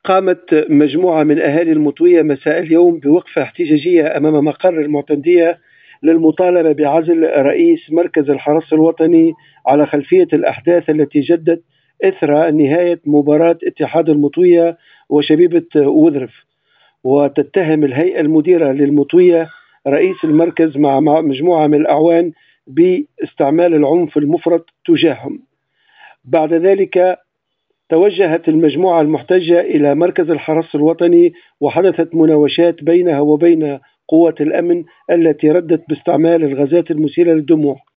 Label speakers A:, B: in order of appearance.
A: قامت مجموعة من أهالي المطوية مساء اليوم بوقفة احتجاجية أمام مقر المعتمدية للمطالبة بعزل رئيس مركز الحرس الوطني على خلفية الأحداث التي جدت إثر نهاية مباراة اتحاد المطوية وشبيبة وذرف. وتتهم الهيئة المديرة للمطوية رئيس المركز مع مجموعة من الأعوان باستعمال العنف المفرط تجاههم. بعد ذلك توجهت المجموعة المحتجة إلى مركز الحرس الوطني، وحدثت مناوشات بينها وبين قوات الأمن التي ردت باستعمال الغازات المسيلة للدموع.